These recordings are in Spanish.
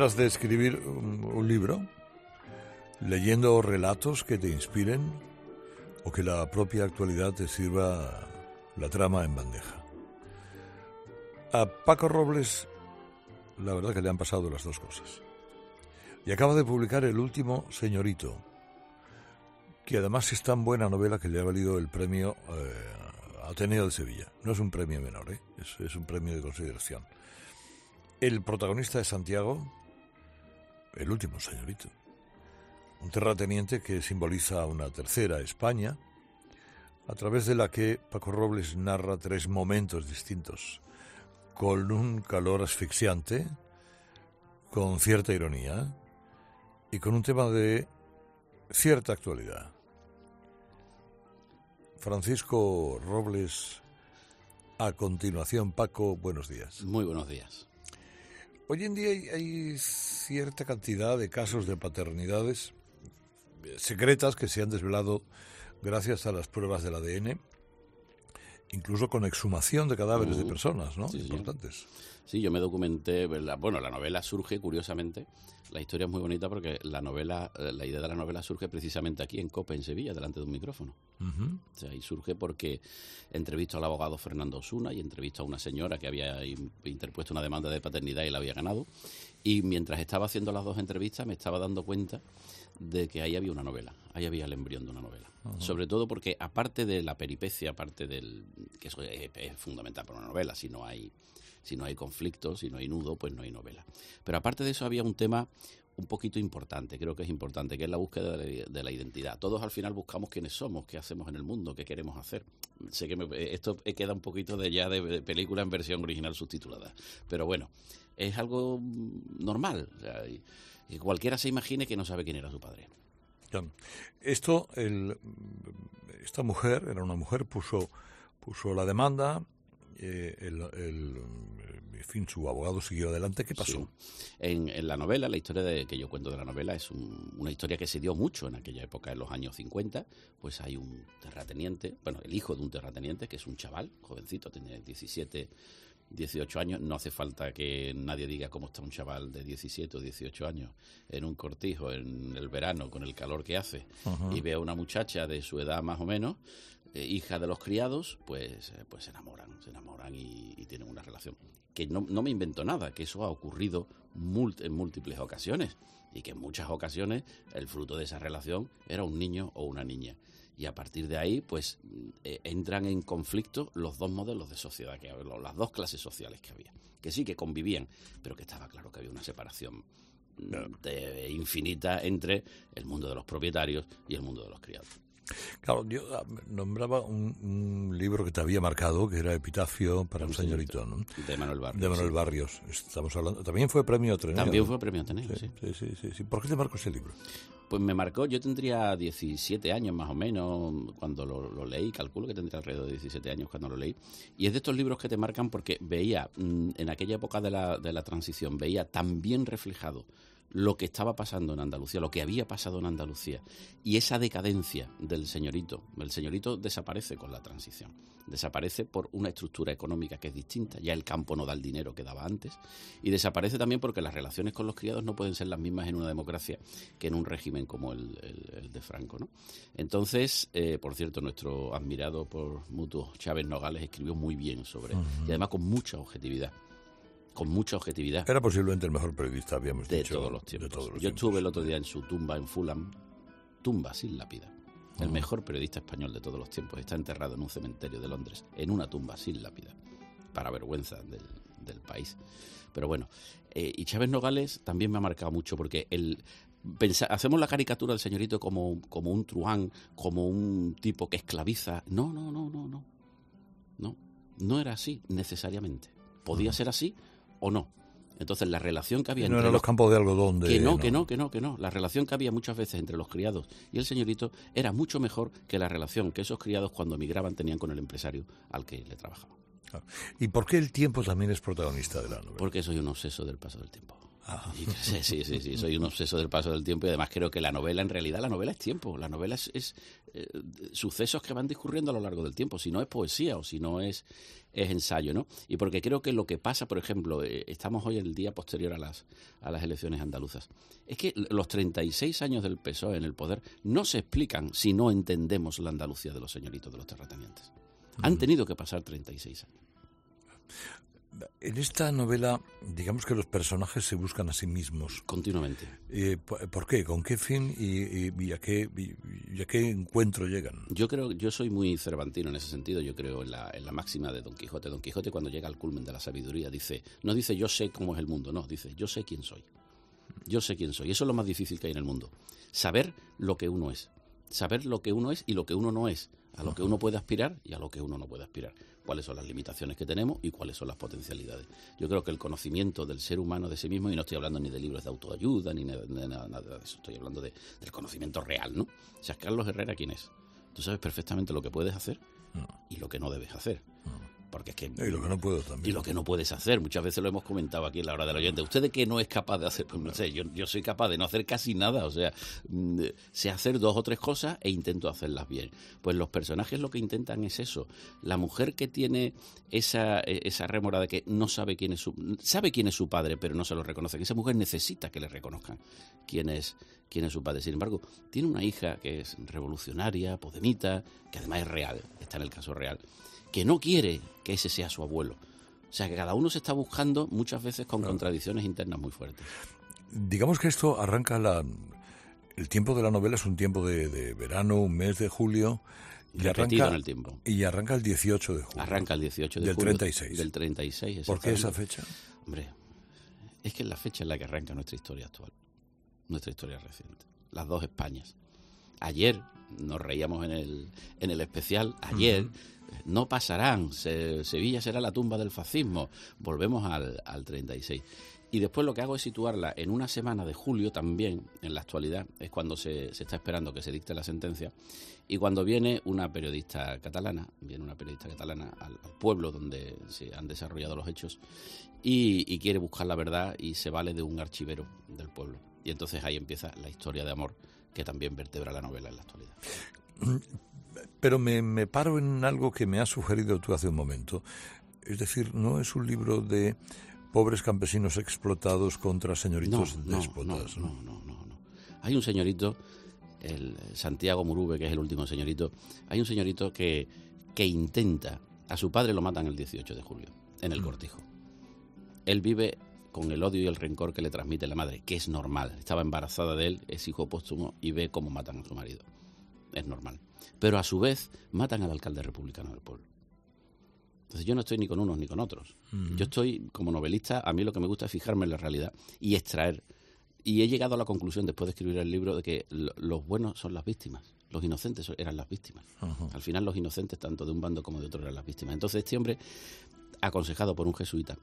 maneras de escribir un libro, leyendo relatos que te inspiren o que la propia actualidad te sirva la trama en bandeja. A Paco Robles, la verdad que le han pasado las dos cosas. Y acaba de publicar el último Señorito, que además es tan buena novela que le ha valido el premio Ateneo de Sevilla. No es un premio menor, es un premio de consideración. El protagonista es Santiago, el último Señorito, un terrateniente que simboliza una tercera España, a través de la que Paco Robles narra tres momentos distintos, con un calor asfixiante, con cierta ironía y con un tema de cierta actualidad. Francisco Robles, a continuación. Paco, buenos días. Muy buenos días. Hoy en día hay cierta cantidad de casos de paternidades secretas que se han desvelado gracias a las pruebas del ADN, incluso con exhumación de cadáveres de personas, ¿no? Sí, importantes. Sí, yo me documenté. Bueno, la novela surge, curiosamente, la historia es muy bonita porque la idea de la novela surge precisamente aquí en COPE, en Sevilla, delante de un micrófono. Uh-huh. O sea, y surge porque entrevisto al abogado Fernando Osuna y entrevisto a una señora que había interpuesto una demanda de paternidad y la había ganado. Y mientras estaba haciendo las dos entrevistas me estaba dando cuenta de que ahí había una novela, ahí había el embrión de una novela. Uh-huh. Sobre todo porque, aparte de la peripecia, aparte del que eso es fundamental para una novela, si no hay conflicto, si no hay nudo, pues no hay novela. Pero aparte de eso había un tema un poquito importante, creo que es importante, que es la búsqueda de la identidad. Todos al final buscamos quiénes somos, qué hacemos en el mundo, qué queremos hacer. Sé que esto queda un poquito de película en versión original subtitulada, pero bueno, es algo normal. O sea, y cualquiera se imagine que no sabe quién era su padre. Esta mujer, era una mujer, puso la demanda. En fin, su abogado siguió adelante. ¿Qué pasó? Sí. En la novela, la historia que yo cuento de la novela es una historia que se dio mucho en aquella época, en los años 50. Pues hay un terrateniente, el hijo de un terrateniente, que es un chaval, jovencito, tiene 17, 18 años. No hace falta que nadie diga cómo está un chaval de 17 o 18 años en un cortijo en el verano con el calor que hace. Uh-huh. Y ve a una muchacha de su edad más o menos, hija de los criados, pues se enamoran y tienen una relación. Que no me invento nada, que eso ha ocurrido en múltiples ocasiones y que en muchas ocasiones el fruto de esa relación era un niño o una niña. Y a partir de ahí, pues entran en conflicto los dos modelos de sociedad que había, las dos clases sociales que había, que sí que convivían, pero que estaba claro que había una separación infinita entre el mundo de los propietarios y el mundo de los criados. Claro, yo nombraba un libro que te había marcado, que era Epitafio para un señorito, ¿no? De Manuel Barrios. De Manuel Barrios. Estamos hablando. También fue premio Ateneo. También fue premio Ateneo, sí. ¿Por qué te marcó ese libro? Pues me marcó, yo tendría 17 años más o menos cuando lo leí, calculo que tendría alrededor de 17 años cuando lo leí, y es de estos libros que te marcan porque veía, en aquella época de la transición, veía tan bien reflejado lo que estaba pasando en Andalucía, lo que había pasado en Andalucía, y esa decadencia del señorito. El señorito desaparece con la transición, desaparece por una estructura económica que es distinta, ya el campo no da el dinero que daba antes, y desaparece también porque las relaciones con los criados no pueden ser las mismas en una democracia que en un régimen como el de Franco, ¿no? Entonces, por cierto, nuestro admirado por mutuo Chávez Nogales escribió muy bien sobre, y además con mucha objetividad. Era posiblemente el mejor periodista, habíamos dicho. De todos los tiempos. Yo estuve el otro día en su tumba en Fulham, tumba sin lápida. El mejor periodista español de todos los tiempos está enterrado en un cementerio de Londres, en una tumba sin lápida, para vergüenza del país. Pero bueno, y Chávez Nogales también me ha marcado mucho porque hacemos la caricatura del señorito como un truán, como un tipo que esclaviza. No era así necesariamente. Podía ser así o no. Entonces la relación que había no eran los campos de algodón que no. La relación que había muchas veces entre los criados y el señorito era mucho mejor que la relación que esos criados cuando emigraban tenían con el empresario al que le trabajaban. ¿Y por qué el tiempo también es protagonista de la novela? Porque soy un obseso del paso del tiempo. Sí, soy un obseso del paso del tiempo y además creo que la novela, en realidad, la novela es tiempo. La novela es sucesos que van discurriendo a lo largo del tiempo. Si no es poesía o si no es ensayo, ¿no? Y porque creo que lo que pasa, por ejemplo, estamos hoy en el día posterior a las elecciones andaluzas, es que los 36 años del PSOE en el poder no se explican si no entendemos la Andalucía de los señoritos de los terratenientes. Han tenido que pasar 36 años. En esta novela, digamos que los personajes se buscan a sí mismos. Continuamente. ¿Por qué? ¿Con qué fin y a qué encuentro llegan? Yo soy muy cervantino en ese sentido. Yo creo en la máxima de Don Quijote. Don Quijote, cuando llega al culmen de la sabiduría, no dice yo sé cómo es el mundo, no, dice yo sé quién soy. Yo sé quién soy. Eso es lo más difícil que hay en el mundo. Saber lo que uno es. Saber lo que uno es y lo que uno no es. A lo que uno puede aspirar y a lo que uno no puede aspirar. Cuáles son las limitaciones que tenemos y cuáles son las potencialidades. Yo creo que el conocimiento del ser humano de sí mismo, y no estoy hablando ni de libros de autoayuda ni de nada de eso, estoy hablando del conocimiento real, ¿no? O sea, Carlos Herrera, ¿quién es? Tú sabes perfectamente lo que puedes hacer y lo que no debes hacer. Porque es que... Y lo que no puedo también. Y lo que no puedes hacer. Muchas veces lo hemos comentado aquí en la hora del oyente. ¿Usted de qué no es capaz de hacer? Pues no sé, yo soy capaz de no hacer casi nada. O sea, sé hacer 2 o 3 cosas e intento hacerlas bien. Pues los personajes lo que intentan es eso. La mujer que tiene esa rémora de que no sabe quién es su padre, pero no se lo reconocen. Esa mujer necesita que le reconozcan quién es su padre. Sin embargo, tiene una hija que es revolucionaria, podemita, que además es real, está en el caso real, que no quiere que ese sea su abuelo. O sea, que cada uno se está buscando muchas veces con contradicciones internas muy fuertes. Digamos que esto arranca el tiempo de la novela es un tiempo de verano, un mes de julio. Y repetido en el tiempo. Y arranca el 18 de julio. Arranca el 18 de del julio. 36. Del 36, ¿Por qué esa fecha? Hombre, es que es la fecha en la que arranca nuestra historia actual. Nuestra historia reciente. Las 2 Españas. Ayer, nos reíamos en el especial, ayer... No pasarán, Sevilla será la tumba del fascismo. Volvemos al 36. Y después lo que hago es situarla en una semana de julio también, en la actualidad, es cuando se está esperando que se dicte la sentencia, y cuando viene una periodista catalana al pueblo donde se han desarrollado los hechos, y quiere buscar la verdad y se vale de un archivero del pueblo. Y entonces ahí empieza la historia de amor que también vertebra la novela en la actualidad. Pero me paro en algo que me has sugerido tú hace un momento. Es decir, no es un libro de pobres campesinos explotados contra señoritos déspotas. No. Hay un señorito, el Santiago Murube, que es el último señorito, hay un señorito que intenta, a su padre lo matan el 18 de julio, en el Cortijo. Él vive con el odio y el rencor que le transmite la madre, que es normal. Estaba embarazada de él, es hijo póstumo y ve cómo matan a su marido. Es normal. Pero a su vez matan al alcalde republicano del pueblo. Entonces yo no estoy ni con unos ni con otros. Yo estoy, como novelista, a mí lo que me gusta es fijarme en la realidad y extraer. Y he llegado a la conclusión, después de escribir el libro, de que los buenos son las víctimas. Los inocentes eran las víctimas. Al final los inocentes, tanto de un bando como de otro, eran las víctimas. Entonces este hombre, aconsejado por un jesuita,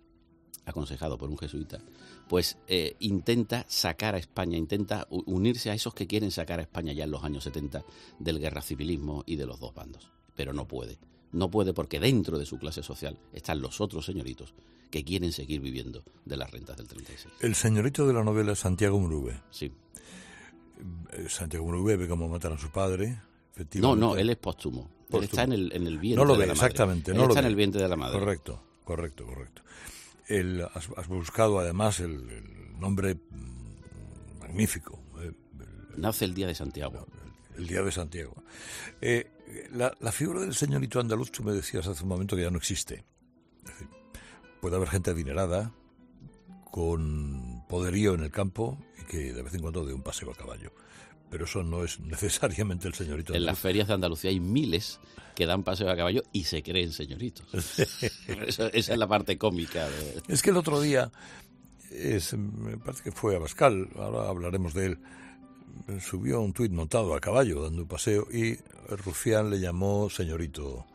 pues intenta sacar a España, intenta unirse a esos que quieren sacar a España ya en los años 70 del guerracivilismo y de los 2 bandos. Pero no puede. No puede porque dentro de su clase social están los otros señoritos que quieren seguir viviendo de las rentas del 36. El señorito de la novela es Santiago Murube. Sí. Santiago Murube ve cómo matan a su padre. Efectivamente. No, él es póstumo. Él está en el vientre no lo ve, de la exactamente. madre. No él lo está ve. en el vientre de la madre. Correcto. Has buscado además el nombre magnífico. Nace el Día de Santiago. El Día de Santiago. La figura del señorito andaluz, tú me decías hace un momento que ya no existe. Es decir, puede haber gente adinerada, con poderío en el campo y que de vez en cuando dé un paseo a caballo. Pero eso no es necesariamente el señorito andaluz. En las ferias de Andalucía hay miles que dan paseo a caballo y se creen señoritos. Esa es la parte cómica. Es que el otro día, me parece que fue Abascal, ahora hablaremos de él, subió un tuit montado a caballo dando un paseo y Rufián le llamó señorito.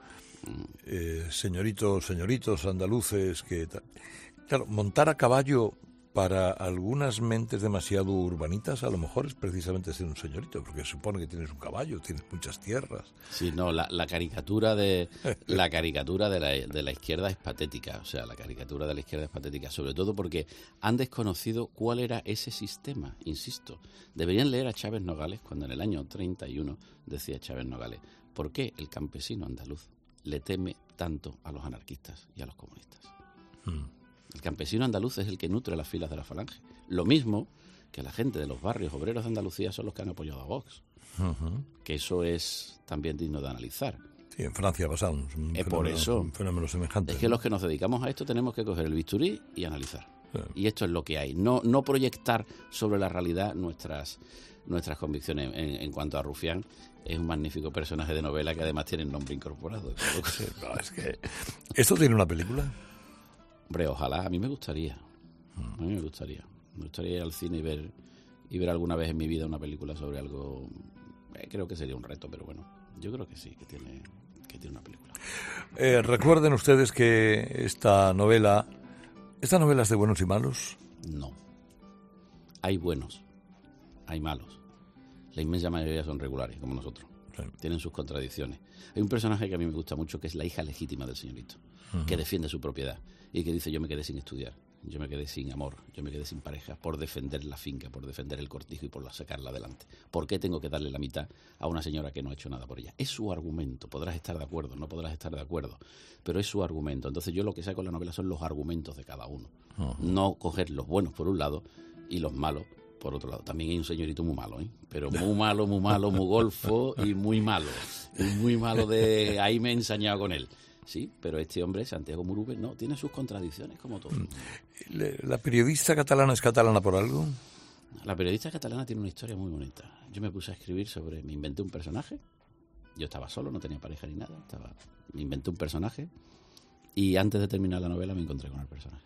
Señoritos andaluces que... Claro, montar a caballo para algunas mentes demasiado urbanitas, a lo mejor es precisamente ser un señorito, porque supone que tienes un caballo, tienes muchas tierras. Sí, no, la caricatura de la izquierda es patética. O sea, la caricatura de la izquierda es patética, sobre todo porque han desconocido cuál era ese sistema, insisto. Deberían leer a Chávez Nogales cuando en el año 31 decía Chávez Nogales: ¿por qué el campesino andaluz le teme tanto a los anarquistas y a los comunistas? El campesino andaluz es el que nutre las filas de la Falange. Lo mismo que la gente de los barrios obreros de Andalucía son los que han apoyado a Vox. Que eso es también digno de analizar. Sí, en Francia ha pasado un fenómeno semejante. Es que los que nos dedicamos a esto tenemos que coger el bisturí y analizar. Sí. Y esto es lo que hay. No proyectar sobre la realidad nuestras convicciones. En cuanto a Rufián, es un magnífico personaje de novela que además tiene el nombre incorporado. Sí, no, es que... ¿Esto tiene una película? Hombre, ojalá. A mí me gustaría. A mí me gustaría. Me gustaría ir al cine y ver alguna vez en mi vida una película sobre algo. Creo que sería un reto, pero bueno, yo creo que sí, que tiene una película. Recuerden ustedes que esta novela es de buenos y malos. No. Hay buenos, hay malos. La inmensa mayoría son regulares, como nosotros. Sí. Tienen sus contradicciones. Hay un personaje que a mí me gusta mucho, que es la hija legítima del señorito, que defiende su propiedad y que dice: yo me quedé sin estudiar, yo me quedé sin amor, yo me quedé sin pareja por defender la finca, por defender el cortijo y por sacarla adelante. ¿Por qué tengo que darle la mitad a una señora que no ha hecho nada por ella? Es su argumento. Podrás estar de acuerdo, no podrás estar de acuerdo, pero es su argumento. Entonces yo lo que saco en la novela son los argumentos de cada uno. No coger los buenos por un lado y los malos por otro lado. También hay un señorito muy malo, pero muy malo, muy golfo y muy malo. Y muy malo de... Ahí me he ensañado con él. Sí, pero este hombre, Santiago Murube, no, tiene sus contradicciones como todo. ¿La periodista catalana es catalana por algo? La periodista catalana tiene una historia muy bonita. Yo me puse a escribir me inventé un personaje. Yo estaba solo, no tenía pareja ni nada. Me inventé un personaje y antes de terminar la novela me encontré con el personaje.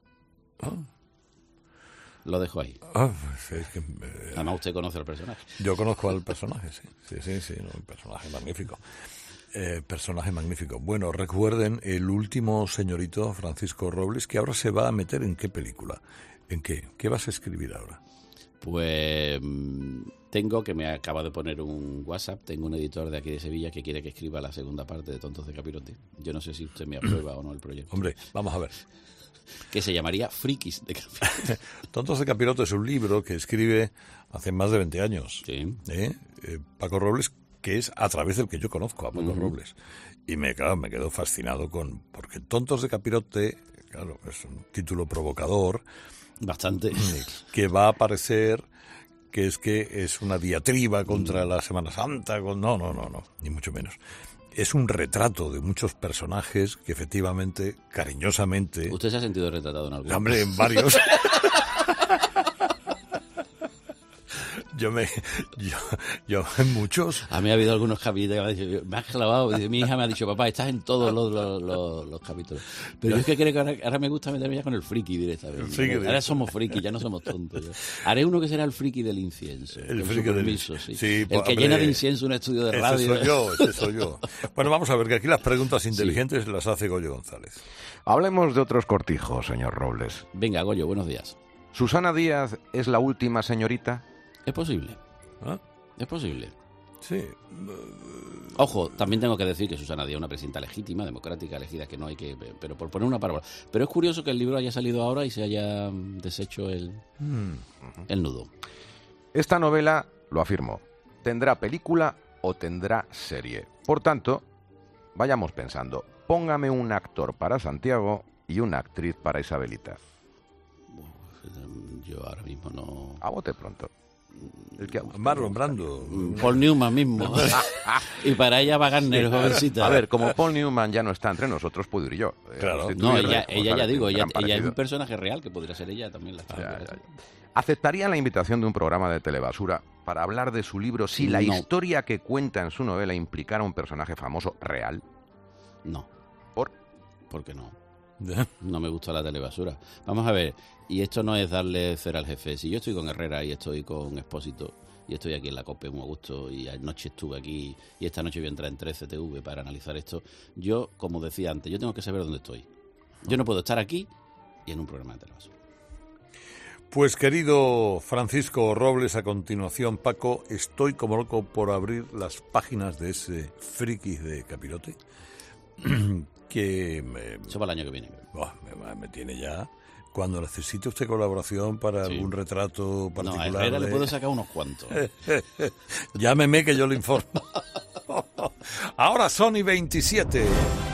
Lo dejo ahí. Además, usted conoce al personaje. Yo conozco al personaje, sí. Sí, no, un personaje magnífico. Personaje magnífico. Bueno, recuerden El último señorito, Francisco Robles, que ahora se va a meter en qué película. ¿En qué? ¿Qué vas a escribir ahora? Pues que me acaba de poner un WhatsApp, tengo un editor de aquí de Sevilla que quiere que escriba la segunda parte de Tontos de Capirote. Yo no sé si usted me aprueba o no el proyecto. Hombre, vamos a ver. Que se llamaría Frikis de Capirote. Tontos de Capirote es un libro que escribe hace más de 20 años. Sí. Paco Robles, que es a través del que yo conozco a Paco Robles. Y me quedo fascinado porque Tontos de Capirote, claro, es un título provocador. Bastante. Que va a parecer que es una diatriba contra la Semana Santa. No, ni mucho menos. Es un retrato de muchos personajes que efectivamente, cariñosamente... ¿Usted se ha sentido retratado en alguno? Hombre, en varios. Yo en muchos. A mí ha habido algunos capítulos que me han dicho, me has clavado. Mi hija me ha dicho: papá, estás en todos los capítulos. Pero yo es que creo que ahora me gusta meterme ya con el friki directamente. Ahora somos friki, ya no somos tontos. Haré uno que será el friki del incienso. El friki del incienso, sí. El que llena de incienso un estudio de radio. Ese soy yo. Bueno, vamos a ver, que aquí las preguntas inteligentes las hace Goyo González. Hablemos de otros cortijos, señor Robles. Venga, Goyo, buenos días. ¿Susana Díaz es la última señorita? Es posible. Es posible. Sí. Ojo, también tengo que decir que Susana Díaz es una presidenta legítima, democrática, elegida, que no hay que... Pero por poner una palabra. Pero es curioso que el libro haya salido ahora y se haya deshecho el nudo. Esta novela, lo afirmo, tendrá película o tendrá serie. Por tanto, vayamos pensando. Póngame un actor para Santiago y una actriz para Isabelita. Yo ahora mismo no... A bote pronto. Marlon Brando. Paul Newman mismo. Y para ella va Garner, jovencita. A ver, como Paul Newman ya no está entre nosotros, puedo ir yo. Claro. No, ella ya digo, ella es un personaje real que podría ser ella también. ¿Aceptaría la invitación de un programa de telebasura para hablar de su libro si la historia que cuenta en su novela implicara un personaje famoso real? No. ¿Por qué no? ¿Ya? No me gusta la telebasura. Vamos a ver, y esto no es darle cera al jefe. Si yo estoy con Herrera y estoy con Expósito y estoy aquí en la COPE muy a gusto y anoche estuve aquí y esta noche voy a entrar en 13TV para analizar esto, yo, como decía antes, yo tengo que saber dónde estoy. Yo no puedo estar aquí y en un programa de telebasura. Pues querido Francisco Robles, a continuación, Paco, estoy como loco por abrir las páginas de ese friki de Capirote, que Eso para el año que viene. me tiene ya. Cuando necesite usted colaboración para algún retrato particular... No, a Herrera le puedo sacar unos cuantos. Llámeme que yo le informo. Ahora Sony 27.